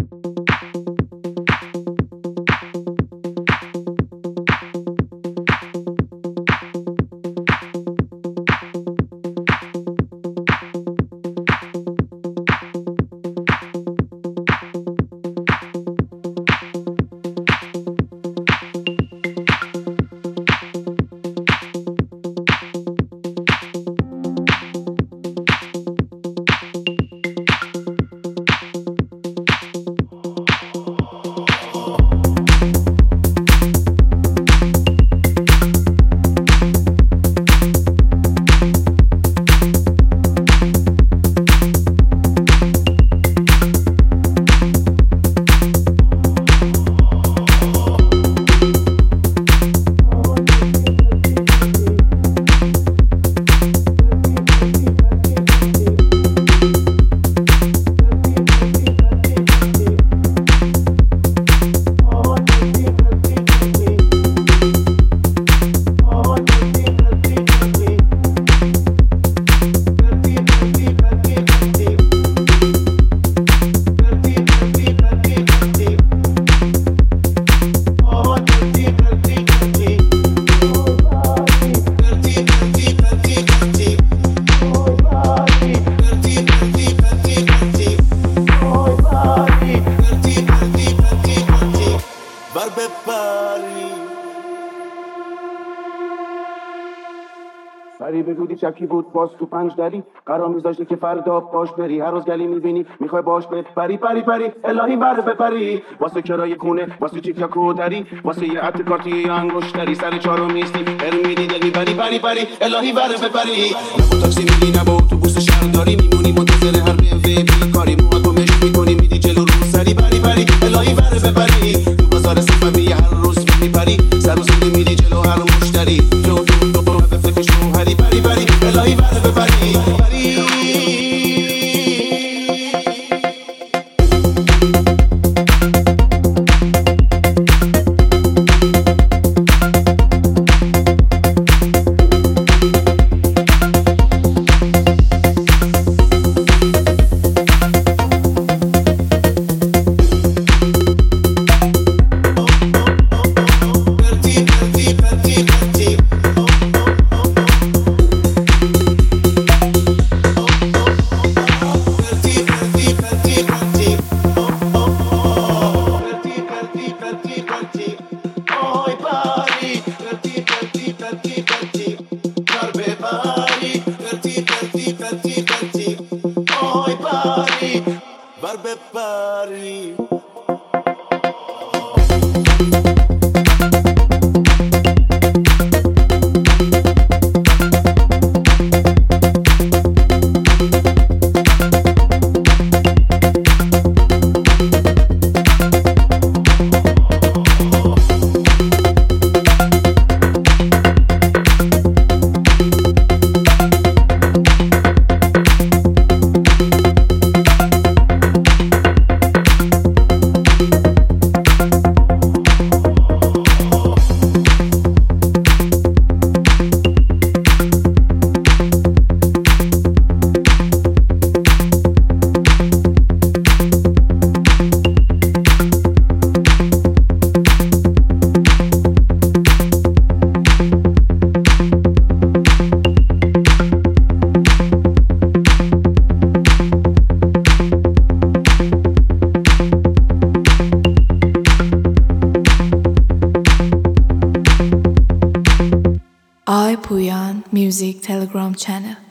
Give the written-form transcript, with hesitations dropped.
سری بگودی چکی بود باز تو پنج دری قرار میذاشتی که فردا باش بری هر روز گلی میبینی میخوای باش بپری پری پری الهی بر بپری واسه کرای خونه واسه چیک یا کودری واسه یه عطر کارتی یا انگشتری سر چهارم میستی میدی دل میبری پری پری الهی بر بپری نه با تاکسی میدی نه با اتوبوس شهرداری میمونی منتظر هر BMW کاری موهات رو مشت میکنی میدی جلو رو سری پری پری الهی بر بپری تو بازار صفوی هر روز میپری سر و سر میدی جلو هر مشتری بری بری بری الهی بره ببری I Puyan Music Telegram channel.